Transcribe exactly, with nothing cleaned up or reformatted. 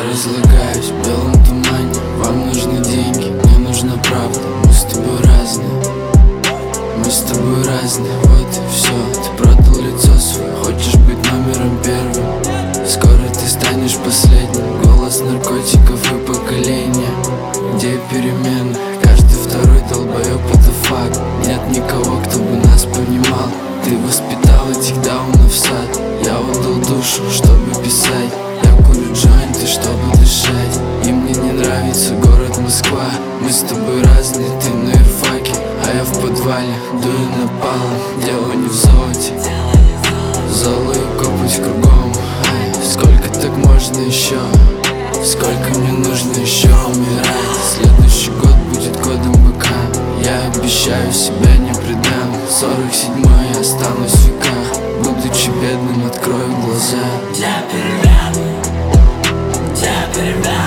разлагаюсь в белом тумане. Вам нужны деньги, мне нужна правда. Мы с тобой разные, мы с тобой разные. Вот и все, ты продал лицо свое, хочешь быть номером первым. Скоро ты станешь последним. Голос наркотиков и поколения, где перемены. Каждый второй долбоёб — это факт. Нет никого, кто бы нас понимал. Ты воспитал этих даунов в сад. Я отдал душу, чтобы писать. Я курю джойнты, чтобы дышать. И мне не нравится город Москва. Мы с тобой разные, ты на ирфаке, а я в подвале, дую напалм. Дело не в золоте, золо и копоть кругом. Ай, сколько так можно еще? Сколько мне нужно еще умирать? Следующий год будет годом быка. Я обещаю, себя не предам. Сорок седьмой я останусь в веках. Будучи бедным, открою глаза. Для перемен, для перемен.